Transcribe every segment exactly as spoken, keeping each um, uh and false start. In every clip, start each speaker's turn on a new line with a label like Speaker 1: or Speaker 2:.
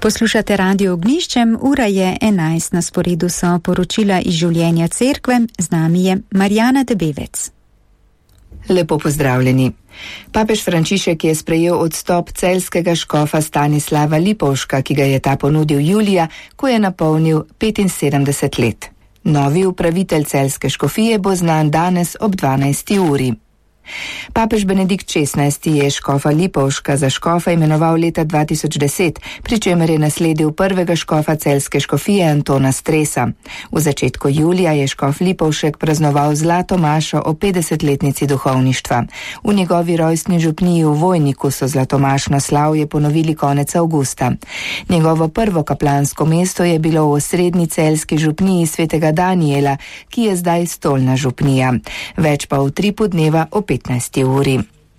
Speaker 1: Poslušate Radio Ognjiščem, ura je enajst, na sporedu so poročila iz življenja cerkve, z nami je Marjana Debevec.
Speaker 2: Lepo pozdravljeni. Papež Frančišek je sprejel odstop celjskega škofa Stanislava Lipovška, ki ga je ta ponudil julija, ko je napolnil petinsedemdeset let. Novi upravitelj celjske škofije bo znan danes ob dvanajsti uri. Papež Benedikt šestnajsti je škofa Lipovška za škofa imenoval leta dva tisoč deset, pri čemer je nasledil prvega škofa celjske škofije Antona Stresa. V začetku julija je škof Lipovšek praznoval zlato mašo o petdesetletnici duhovništva. V njegovi rojstni župniji v Vojniku so zlatomašno slavje ponovili konec avgusta. Njegovo prvo kaplansko mesto je bilo v osrednji celjski župniji svetega Danijela, ki je zdaj stolna župnija. Več pa v tripu dneva o petnajsti uri.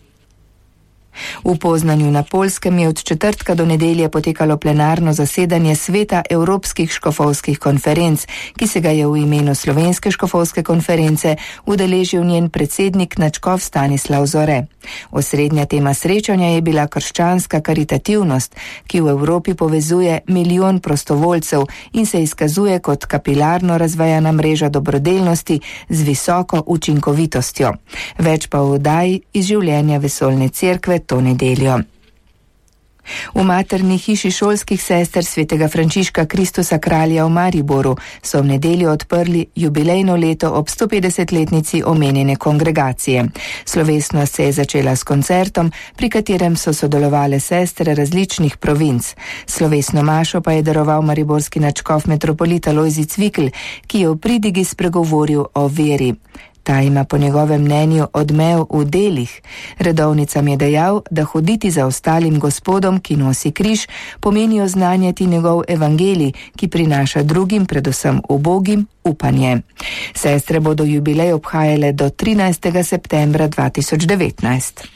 Speaker 2: V Poznanju na Poljskem je od četrtka do nedelje potekalo plenarno zasedanje Sveta Evropskih škofovskih konferenc, ki se ga je v imenu Slovenske škofovske konference udeležil njen predsednik nadškof Stanislav Zore. Osrednja tema srečanja je bila krščanska karitativnost, ki v Evropi povezuje milijon prostovoljcev in se izkazuje kot kapilarno razvejana mreža dobrodelnosti z visoko učinkovitostjo. Več pa v oddaji iz življenja vesoljne cerkve to nedeljo. V materni hiši šolskih sester svetega Frančiška Kristusa kralja v Mariboru so v nedeljo odprli jubilejno leto ob stopetdesetletnici omenjene kongregacije. Slovesnost se je začela s koncertom, pri katerem so sodelovale sestre različnih provinc. Slovesno mašo pa je daroval mariborski nadškof metropolita Lojzi Cvikl, ki je v pridigi spregovoril o veri. Ta ima po njegovem mnenju odmev v delih. Redovnicam je dejal, da hoditi za ostalim gospodom, ki nosi križ, pomeni oznanjati njegov evangelij, ki prinaša drugim, predvsem ubogim, upanje. Sestre bodo jubilej obhajale do trinajstega septembra dva tisoč devetnajst.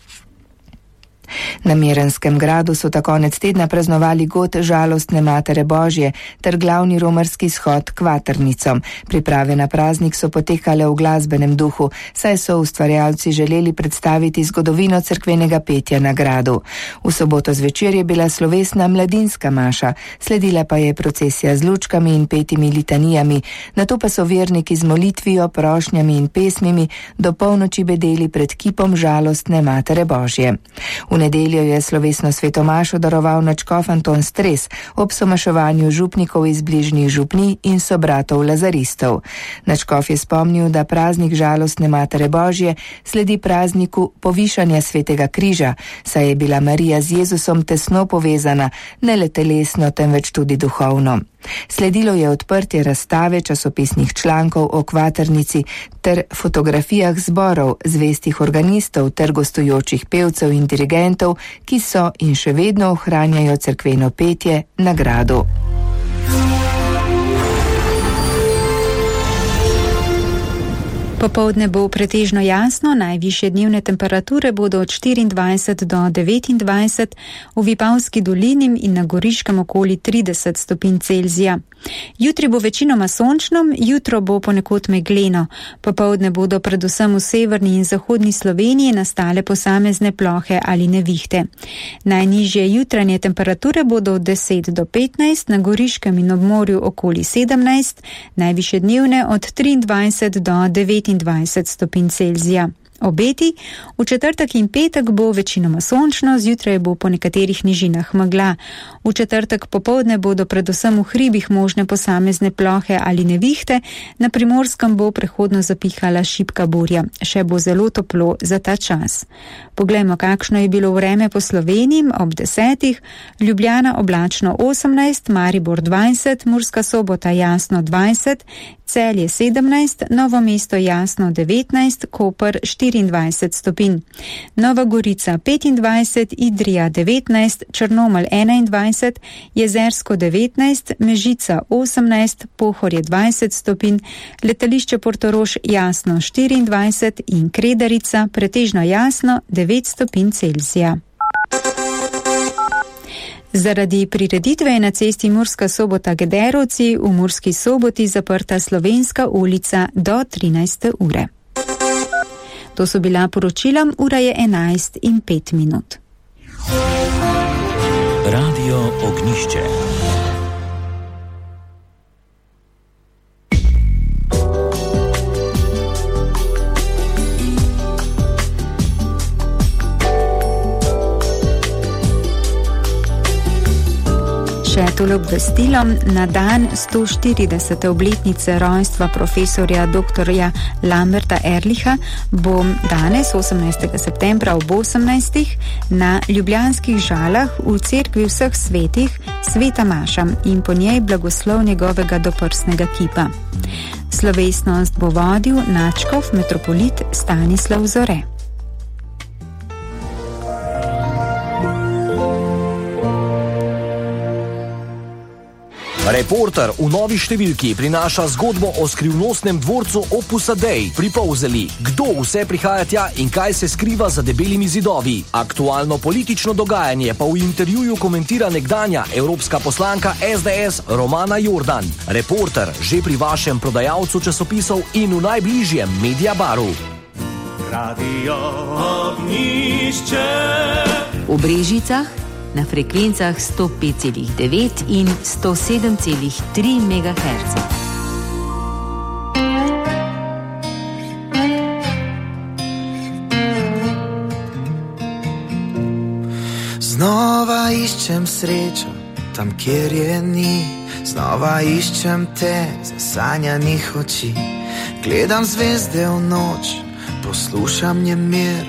Speaker 2: Na Mirenskem gradu so ta konec tedna praznovali god žalostne Matere Božje ter glavni romarski shod k Vatrnicom. Priprave na praznik so potekale v glasbenem duhu, saj so ustvarjalci želeli predstaviti zgodovino cerkvenega petja na gradu. V soboto zvečer je bila slovesna mladinska maša, sledila pa je procesija z lučkami in petimi litanijami, nato pa so verniki z molitvijo, prošnjami in pesmimi do polnoči bedeli pred kipom žalostne Matere Božje. V nedeljo je slovesno svetomašo daroval nadškof Anton Stres ob somaševanju župnikov iz bližnjih župnij in sobratov lazaristov. Nadškof je spomnil, da praznik žalostne Matere Božje sledi prazniku povišanja svetega križa, saj je bila Marija z Jezusom tesno povezana, ne le telesno, temveč tudi duhovno. Sledilo je odprtje razstave časopisnih člankov o Kvaternici ter fotografijah zborov, zvestih organistov ter gostujočih pevcev in dirigentov, ki so in še vedno ohranjajo cerkveno petje na gradu.
Speaker 1: Popoldne bo pretežno jasno, najvišje dnevne temperature bodo od štiriindvajset do devetindvajset, v Vipavski dolini in na Goriškem okoli trideset stopinj Celzija. Jutri bo večinoma sončno, jutro bo ponekod megleno. Popoldne bodo predvsem v severni in zahodni Sloveniji nastale posamezne plohe ali nevihte. Najnižje jutranje temperature bodo od deset do petnajst, na Goriškem in ob morju okoli sedemnajst, najvišje dnevne od triindvajset do devetindvajset stopinj Celzija. Obeti, v četrtek in petek bo večinoma sončno, zjutraj bo po nekaterih nižinah megla. V četrtek popoldne bodo predvsem v hribih možne posamezne plohe ali nevihte, na Primorskem bo prehodno zapihala šibka burja. Še bo zelo toplo za ta čas. Poglejmo, kakšno je bilo vreme po Sloveniji ob desetih. Ljubljana oblačno osemnajst, Maribor dvajset, Murska Sobota jasno dvajset, Celje sedemnajst, Novo mesto jasno devetnajst, Koper štiriindvajset stopinj. Nova Gorica petindvajset, Idrija devetnajst, Črnomelj enaindvajset, Jezersko devetnajst, Mežica osemnajst, Pohorje dvajset stopinj, letališče Portorož jasno štiriindvajset in Kredarica pretežno jasno devet stopinj Celzija. Zaradi prireditve je na cesti Murska Sobota-Gederovci v Murski Soboti zaprta Slovenska ulica do trinajste ure. To so bila poročila, ura je enajst in pet minut.
Speaker 3: Radio Radio Ognišče.
Speaker 1: Še tole obvestilo. Na dan sto štiridesete obletnice rojstva profesorja doktorja Lamberta Ehrlicha bo danes, osemnajstega septembra ob osemnajstih, na ljubljanskih Žalah v cerkvi vseh svetih sveta maša in po njej blagoslov njegovega doprsnega kipa. Slovesnost bo vodil nadškof metropolit Stanislav Zore.
Speaker 4: Reporter v novi številki prinaša zgodbo o skrivnostnem dvorcu Opusa Dei pri Polzeli. Kdo vse prihaja tja in kaj se skriva za debelimi zidovi? Aktualno politično dogajanje pa v intervjuju komentira nekdanja evropska poslanka es de es Romana Jordan. Reporter že pri vašem prodajalcu časopisov in v najbližjem Mediabaru.
Speaker 5: Radio Ognišče.
Speaker 6: V Brežicah na frekvencah sto pet celih devet in sto sedem celih tri megaherca.
Speaker 7: Znova iščem srečo tam, kjer je ni. Znova iščem te zasanjanih oči. Gledam zvezde v noč, poslušam njen mir